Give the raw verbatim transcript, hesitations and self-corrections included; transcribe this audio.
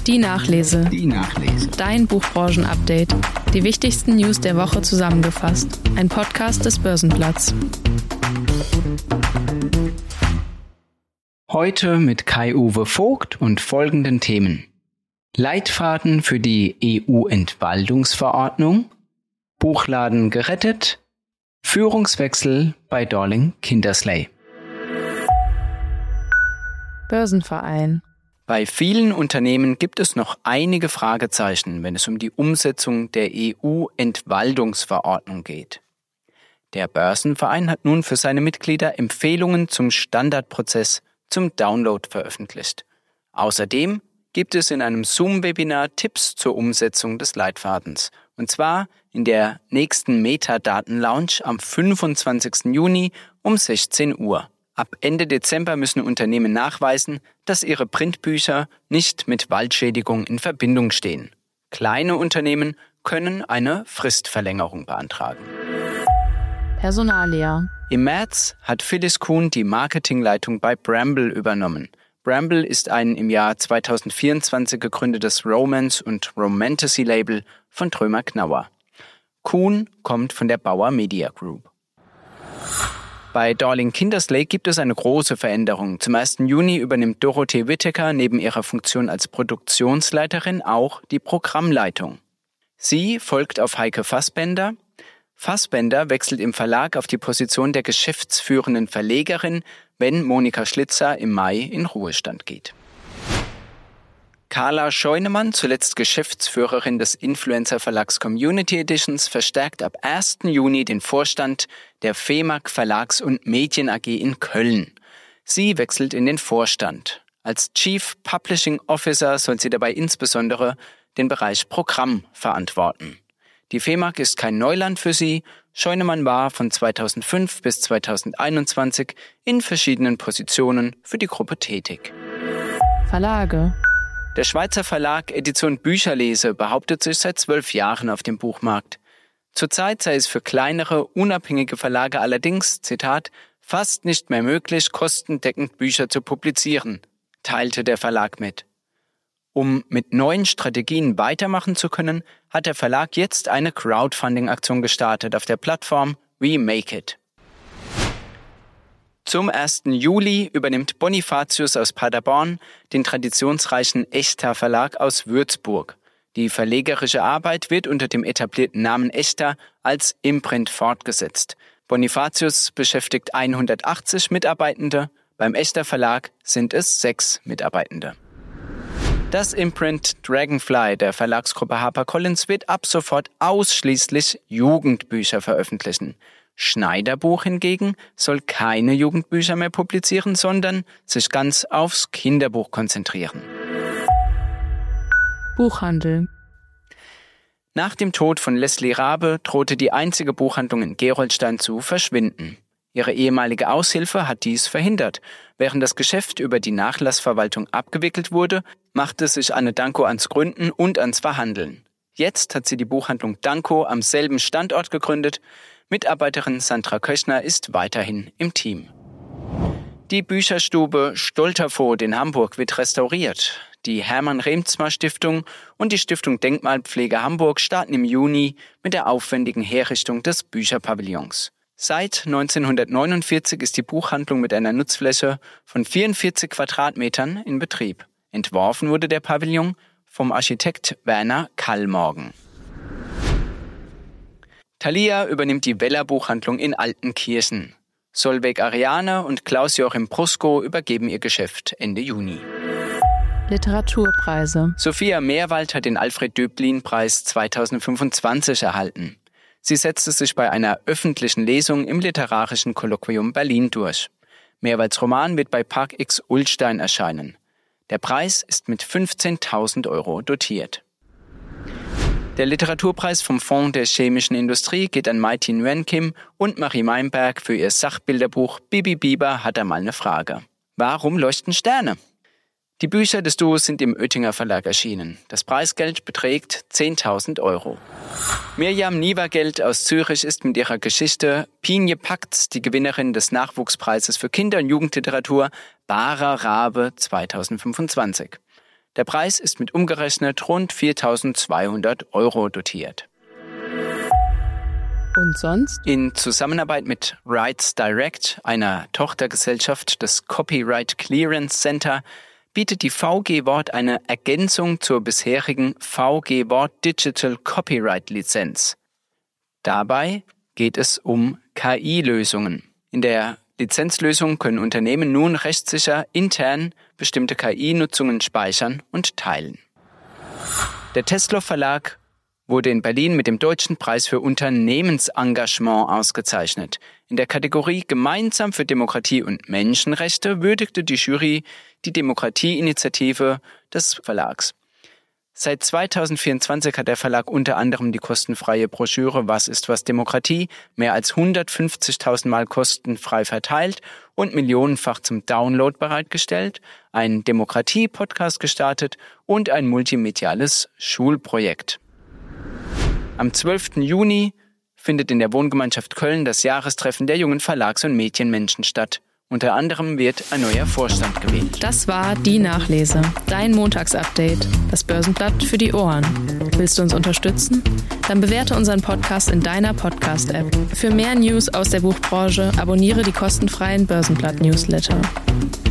Die Nachlese. Die Nachlese. Dein Buchbranchen-Update. Die wichtigsten News der Woche zusammengefasst. Ein Podcast des Börsenblatts. Heute mit Kai-Uwe Vogt und folgenden Themen. Leitfaden für die E U-Entwaldungsverordnung. Buchladen gerettet. Führungswechsel bei Dorling Kindersley. Börsenverein. Bei vielen Unternehmen gibt es noch einige Fragezeichen, wenn es um die Umsetzung der E U-Entwaldungsverordnung geht. Der Börsenverein hat nun für seine Mitglieder Empfehlungen zum Standardprozess zum Download veröffentlicht. Außerdem gibt es in einem Zoom-Webinar Tipps zur Umsetzung des Leitfadens. Und zwar in der nächsten Metadaten-Lounge am fünfundzwanzigsten Juni um sechzehn Uhr. Ab Ende Dezember müssen Unternehmen nachweisen, dass ihre Printbücher nicht mit Waldschädigung in Verbindung stehen. Kleine Unternehmen können eine Fristverlängerung beantragen. Personalia. Im März hat Phyllis Kuhn die Marketingleitung bei Bramble übernommen. Bramble ist ein im Jahr zweitausendvierundzwanzig gegründetes Romance- und Romantasy-Label von Trömer Knauer. Kuhn kommt von der Bauer Media Group. Bei Dorling Kindersley gibt es eine große Veränderung. Zum ersten Juni übernimmt Dorothee Whittaker neben ihrer Funktion als Produktionsleiterin auch die Programmleitung. Sie folgt auf Heike Fassbender. Fassbender wechselt im Verlag auf die Position der geschäftsführenden Verlegerin, wenn Monika Schlitzer im Mai in Ruhestand geht. Carla Scheunemann, zuletzt Geschäftsführerin des Influencer-Verlags Community Editions, verstärkt ab ersten Juni den Vorstand der F E M A G Verlags- und Medien A G in Köln. Sie wechselt in den Vorstand. Als Chief Publishing Officer soll sie dabei insbesondere den Bereich Programm verantworten. Die F E M A G ist kein Neuland für sie. Scheunemann war von zweitausendfünf bis zweitausendeinundzwanzig in verschiedenen Positionen für die Gruppe tätig. Verlage. Der Schweizer Verlag Edition Bücherlese behauptet sich seit zwölf Jahren auf dem Buchmarkt. Zurzeit sei es für kleinere, unabhängige Verlage allerdings, Zitat, fast nicht mehr möglich, kostendeckend Bücher zu publizieren, teilte der Verlag mit. Um mit neuen Strategien weitermachen zu können, hat der Verlag jetzt eine Crowdfunding-Aktion gestartet auf der Plattform We Make It. Zum ersten Juli übernimmt Bonifatius aus Paderborn den traditionsreichen Echter Verlag aus Würzburg. Die verlegerische Arbeit wird unter dem etablierten Namen Echter als Imprint fortgesetzt. Bonifatius beschäftigt hundertachtzig Mitarbeitende, beim Echter Verlag sind es sechs Mitarbeitende. Das Imprint Dragonfly der Verlagsgruppe HarperCollins wird ab sofort ausschließlich Jugendbücher veröffentlichen. Schneiderbuch hingegen soll keine Jugendbücher mehr publizieren, sondern sich ganz aufs Kinderbuch konzentrieren. Buchhandel. Nach dem Tod von Leslie Raabe drohte die einzige Buchhandlung in Gerolstein zu verschwinden. Ihre ehemalige Aushilfe hat dies verhindert. Während das Geschäft über die Nachlassverwaltung abgewickelt wurde, machte sich Anne Danko ans Gründen und ans Verhandeln. Jetzt hat sie die Buchhandlung Danko am selben Standort gegründet. Mitarbeiterin Sandra Köchner ist weiterhin im Team. Die Bücherstube Stoltervoth in Hamburg wird restauriert. Die Hermann-Reemtsma-Stiftung und die Stiftung Denkmalpflege Hamburg starten im Juni mit der aufwendigen Herrichtung des Bücherpavillons. Seit neunzehnhundertneunundvierzig ist die Buchhandlung mit einer Nutzfläche von vierundvierzig Quadratmetern in Betrieb. Entworfen wurde der Pavillon vom Architekt Werner Kallmorgen. Thalia übernimmt die Weller Buchhandlung in Altenkirchen. Solveig Ariane und Klaus-Joachim Prusko übergeben ihr Geschäft Ende Juni. Literaturpreise. Sophia Meerwald hat den Alfred-Döblin-Preis zweitausendfünfundzwanzig erhalten. Sie setzte sich bei einer öffentlichen Lesung im Literarischen Kolloquium Berlin durch. Meerwalds Roman wird bei Park X Ullstein erscheinen. Der Preis ist mit fünfzehntausend Euro dotiert. Der Literaturpreis vom Fonds der chemischen Industrie geht an Mai Thi Nguyen Kim und Marie Meinberg für ihr Sachbilderbuch Bibi Biber hat einmal eine Frage. Warum leuchten Sterne? Die Bücher des Duos sind im Oettinger Verlag erschienen. Das Preisgeld beträgt zehntausend Euro. Mirjam Nievergeld aus Zürich ist mit ihrer Geschichte Pienje packt's die Gewinnerin des Nachwuchspreises für Kinder- und Jugendliteratur Bara Rabe zweitausendfünfundzwanzig. Der Preis ist mit umgerechnet rund viertausendzweihundert Euro dotiert. Und sonst? In Zusammenarbeit mit Rights Direct, einer Tochtergesellschaft des Copyright Clearance Center, bietet die V G Wort eine Ergänzung zur bisherigen V G Wort Digital Copyright Lizenz. Dabei geht es um K I-Lösungen. In der Lizenzlösung können Unternehmen nun rechtssicher intern bestimmte K I-Nutzungen speichern und teilen. Der Tesla Verlag wurde in Berlin mit dem Deutschen Preis für Unternehmensengagement ausgezeichnet. In der Kategorie Gemeinsam für Demokratie und Menschenrechte würdigte die Jury die Demokratieinitiative des Verlags. Seit zweitausendvierundzwanzig hat der Verlag unter anderem die kostenfreie Broschüre Was ist was Demokratie mehr als hundertfünfzigtausend Mal kostenfrei verteilt und millionenfach zum Download bereitgestellt, einen Demokratie-Podcast gestartet und ein multimediales Schulprojekt. Am zwölften Juni findet in der Wohngemeinschaft Köln das Jahrestreffen der jungen Verlags- und Medienmenschen statt. Unter anderem wird ein neuer Vorstand gewählt. Das war Die Nachlese, dein Montagsupdate, das Börsenblatt für die Ohren. Willst du uns unterstützen? Dann bewerte unseren Podcast in deiner Podcast-App. Für mehr News aus der Buchbranche abonniere die kostenfreien Börsenblatt-Newsletter.